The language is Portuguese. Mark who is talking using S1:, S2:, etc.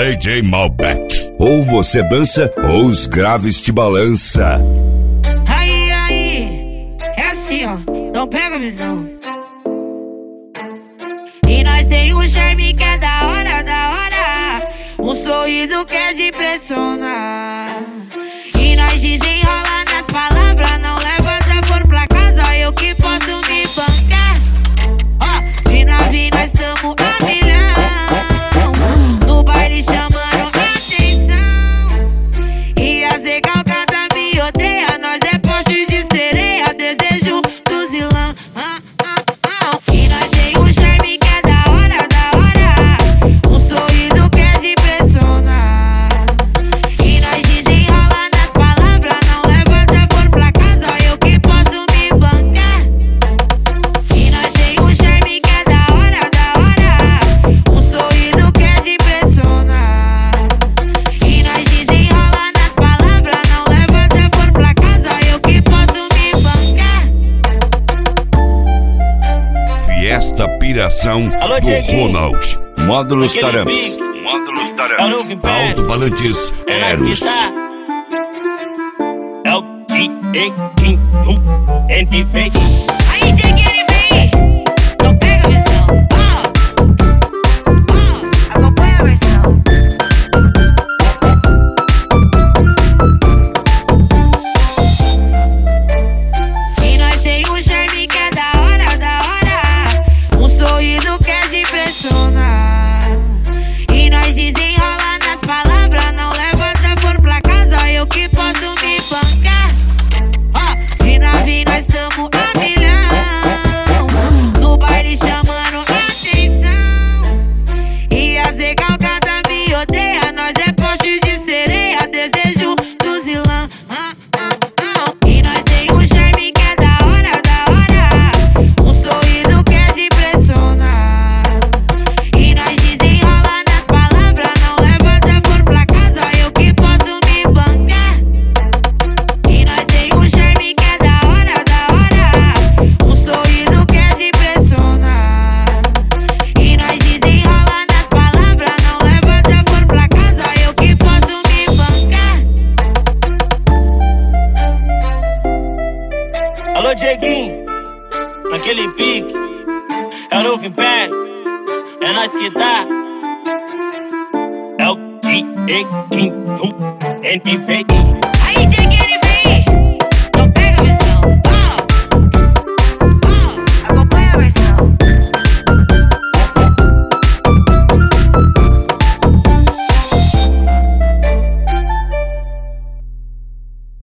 S1: DJ Malbec. Ou você dança ou os graves te balança.
S2: Aí, é assim ó, não pega a visão. E nós tem um charme que é da hora, um sorriso que é de impressionar. E nós desenrola nas palavras, não leva desaforo pra casa, eu que posso me bancar. De nave nós tamo a milhão, no baile chamando atenção. E as recalcadas me odeia, nós é poste de sereia, desejo do zilão. E nós tem um charme que é da hora, um sorriso que é de impressionar. E nós desenrola nas palavras, não leva desaforo pra casa, eu que posso me bancar. E nós tem um charme que é da hora, um sorriso que é de impressionar. E nós desenrola nas palavras, não leva desaforo pra casa, eu que posso me bancar.
S1: Fiesta Piração
S3: Alô,
S1: do
S3: Dieguinho.
S1: Ronald. Módulos
S3: Aquele
S1: Taramis.
S3: pique.
S1: Módulos
S3: É o
S1: Taramis.
S3: novo império.
S1: Alto-falantes
S3: É nós
S1: Eros.
S3: que tá. É o Dieguinho, NV.
S2: Aí, Dieguinho, ele vem, não pega a visão. Acompanha a versão. E nós tem um charme que é da hora, um sorriso que é de impressionar. E nós desenrola nas palavras, não leva desaforo pra casa, eu que posso me bancar. De nave nós tamo a milhão, no baile chamando atenção. E as recalcadas me odeia, nós é poste de sereia, desejo do zilão. E nós tem um charme que é da hora, um sorriso que é de impressionar. E nós desenrola nas palavras, não leva desaforo pra casa, eu que posso me bancar. E nós tem um charme que é da hora, um sorriso que é de impressionar. E nós desenrola nas palavras, não leva desaforo pra casa, eu que posso me bancar.
S3: Alô, Dieguinho, naquele pique. É o novo império. É nós que tá. É o Dieguinho, NV.